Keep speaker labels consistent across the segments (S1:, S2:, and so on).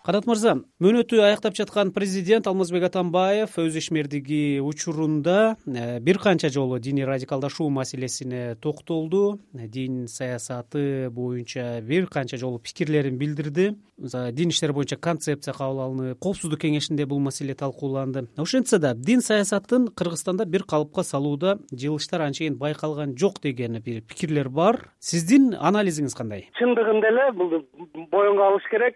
S1: Канат мырза, мөөнөтү аяктап жаткан президент Алмазбек Атамбаев өз ишмердиги учурунда бир канча жолу диний радикалдашуу маселесине токтолду. Дин саясаты боюнча бир канча жолу пикирлерин билдирди. Дин иштери боюнча концепция кабыл алынып, коопсуздук кеңешинде бул маселе талкууланды. Ошентсе да дин саясатын Кыргызстанда бир калыпка салууда жылыштар анчейин байкалган жок деген бир пикирлер бар. Сиздин анализиңиз кандай?
S2: Чындыгында эле бул боюнга алыш керек.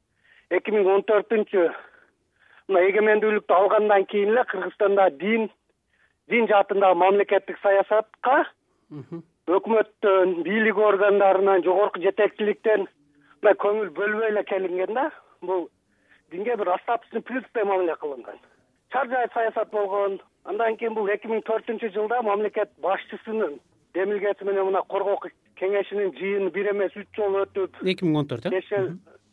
S2: 2014 мына эгемендүүлүктү алгандан кийин эле Кыргызстанда дин жаатындагы мамлекеттик саясатка өкмөттөн, бийлик органдарынан, жогорку жетекчиликтен мына көңүл бөлбөй эле келинген да. Бул динге бир остаточный принципте мамиле кылынган. Чаржай саясат болгон. Андан кийин бул 2004 жылда мамлекет башчысынын демилгеси менен мына коргоо кеңешинин жыйыны бир эмес 3 жолу өтүп
S1: 2014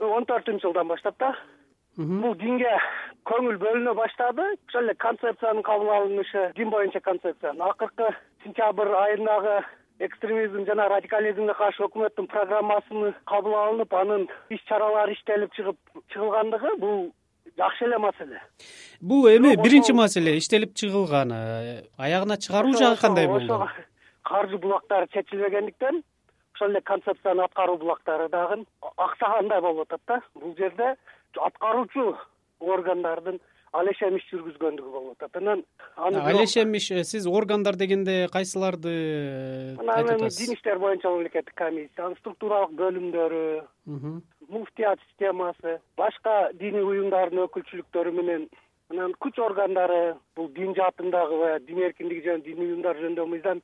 S2: 14 жылдан баштап да бул динге көңүл бөлүнө баштады. Ошол эле концепциянын кабыл алынышы, дин боюнча концепциянын акыркы сентябрь айындагы экстремизм жана радикализмге каршы өкмөттүн программасыны кабыл алынып, анын иш-чаралары иштелип чыгылгандыгы бул жакшы эле маселе.
S1: Бул эми биринчи маселе иштелип чыгылганы. Аягына чыгаруу жагы кандай болду?
S2: Каржы булактары чечилбегендиктен ошол эле концепциянын аткаруу булактары дагы аксагандай болуп атат да. Бул жерде аткаруучу органдардын алешем иш жүргүзгөндүгү болуп атат. Анан
S1: алешем иш, сиз органдар дегенде кайсыларды айтып атасыз?
S2: Дин иштер боюнча мамлекеттик комиссия, структуралык бөлүмдөрү, муфтият системасы, башка диний уюмдардын өкүлчүлүктөрү менен анан күч органдары, бул дин жаатындагы дин эркиндиги жана дин уюмдары жөнүндө мыйзам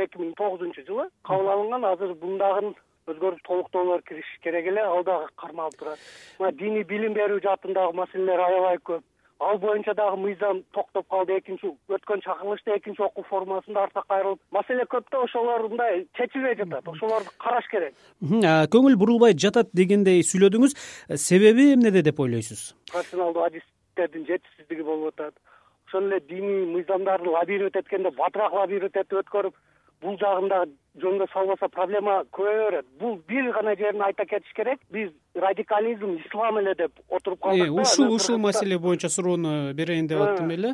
S2: 2009 жылы кабыл алынган. Азыр бундагы өзгөртүп толуктоолор кириш керек эле, ал дагы кармалып турат. Мына диний билим берүү жаатындагы маселелер аябай көп. Ал боюнча дагы мыйзам токтоп калды. Өткөн чакырылышта экинчи окуу формасында артка кайрылып, маселе көп да, ошолор мындай чечилбей жатат. Ошолорду караш керек.
S1: Көңүл бурулбай жатат дегендей сүйлөдүңүз. Себеби эмнеде деп ойлойсуз?
S2: Профессионалдуу адистердин жетишсиздиги болуп атат. Ошол эле диний мыйзамдарды лабиринт эткенде батыраак лабиринт этип өткөрүп, бул жагында жөнгө салбаса проблема көбөйө берет. Бул бир гана жерин айта кетиш керек. Биз радикализм ислам эле деп отуруп калдык да.
S1: Ушул маселе боюнча суроону берейин деп аттым эле.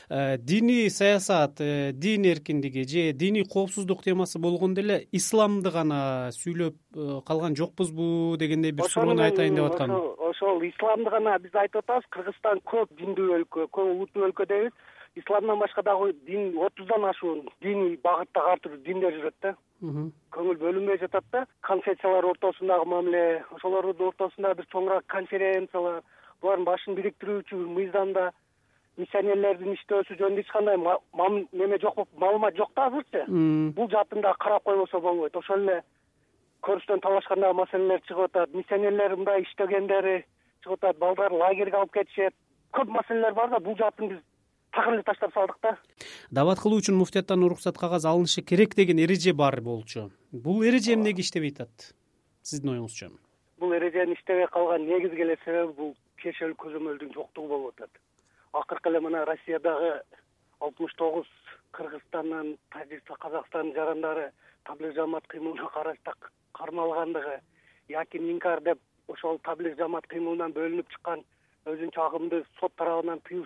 S1: Диний саясат, дин эркиндиги же диний коопсуздук темасы болгондо эле исламды гана сүйлөп калган жокпузбу дегендей бир суроону айтайын деп аткам.
S2: Ошол исламды гана биз айтып атабыз. Кыргызстан көп диндүү өлкө, көп улуттуу өлкө дейбиз. Исламдан башка дагы дин 30дан ашуун диний багыттагы ар түрдүү диндер жүрөт да. Көңүл бөлүнбөй жатат да. Конфессиялар ортосундагы мамиле, ошолордун ортосунда бир чоңураак конференциялар, булардын башын бириктирүүчү мыйзамда миссионерлердин иштөөсү жөнүндө эч кандай неме жок, маалымат жок да азырчы. Бул жаатында карап койбосо болбойт. Ошол эле көрүштөн талашкандагы маселелер чыгып атат. Миссионерлер мындай иштегендери чыгып атат. Балдар лагерге алып кетишет. Көп маселелер бар да, бул жаатын биз такыр эле таштап салдык да.
S1: Дабат кылуу үчүн муфтияттан уруксат кагаз алынышы керек деген эреже бар болчу. Бул эреже эмнеге иштебей атат? Сиздин оюңузча?
S2: Бул эреженин иштебей калган негизги эле себеби бул кешелүү көзөмөлдүн жоктугу болуп атат. Акыркы эле мына Россиядагы 69 Кыргызстандан, Тажикстан, Казакстандын жарандары таблиғ жамаат кыймылына карашта кармалгандыгы, яки инкар деп ошол таблиғ жамаат кыймылынан бөлүнүп чыккан өзүнчө агымды сот тарабынан тыюу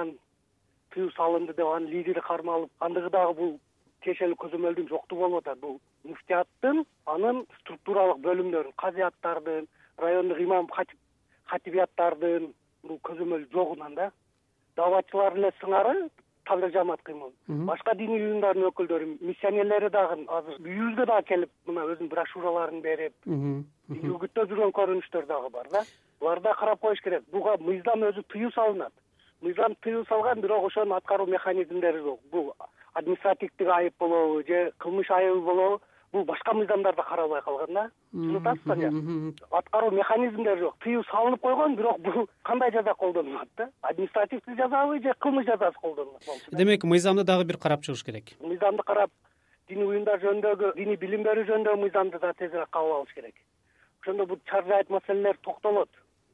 S2: салынды деп анын лидери кармалып андыгы дагы бул кешелүү көзөмөлдүн жоктугу болуп атат. Бул муфтияттын, анын структуралык бөлүмдөрүн, казияттардын, райондук имам хатибияттардын бул көзөмөл жогунан да. Даватчылар эле сыңары таблиғ жамаат кыймыл. Башка диний уюмдардын өкүлдөрү, миссионерлери дагы азыр үйүбүзгө дагы келип мына өзүнүн брошюраларын берип, үгүттөп жүргөн көрүнүштөр дагы бар да. Буларда карап коюш керек. Буга мыйзам өзү тыюу салынат. Мыйзам тыюу салган, бирок ошонун аткаруу механизмдери жок. Бул административдик айып болобу же кылмыш айыбы болобу, бул башка мыйзамдарда каралбай калган да. Түшүнүп атасызбы? Аткаруу механизмдери жок. Тыюу салынып койгон, бирок бул кандай жаза колдонулат да? Административдик жазабы же кылмыш жазасы колдонулат болчу.
S1: Демек, мыйзамды дагы бир карап чыгыш керек.
S2: Мыйзамды карап, диний уюмдар жөнүндөгү, диний билим берүү жөнүндөгү мыйзамды да тезирээк кабыл алыш керек. Ошондо бул чаржайт маселелер токтолот.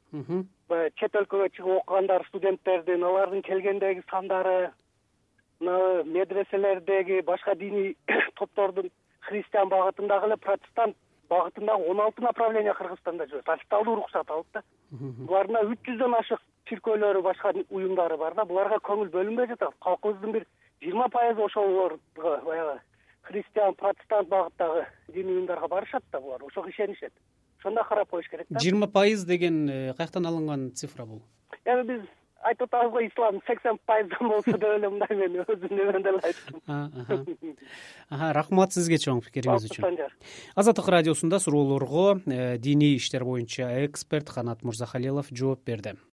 S2: Чет өлкөгө чыгып окугандар, студенттердин, алардын келгендеги сандары, медреселердеги башка диний топтордун христиан багытындагы эле протестант багытындагы 16 направление Кыргызстанда жүрөт. Официалдуу уруксат алып да. Булардын 300дөн ашык чиркөөлөрү, башка уюмдары бар да. Буларга көңүл бөлүнбөй жатат. Калкыбыздын бир 20% ошолорго баягы христиан, протестант багыттагы диний уюмдарга барышат да булар. Ошого ишенишет. Ошондо карап коюш керек да.
S1: 20% деген каяктан алынган цифра бул?
S2: Эми биз айтып атабыз го, ислам 80%дан болсо деп эле мындай мен өзүм немеде эле айттым.
S1: Рахмат сизге чоң пикириңиз үчүн. Азаттык радиосунда суроолорго диний иштер боюнча эксперт Канат Мырзахалилов жооп берди.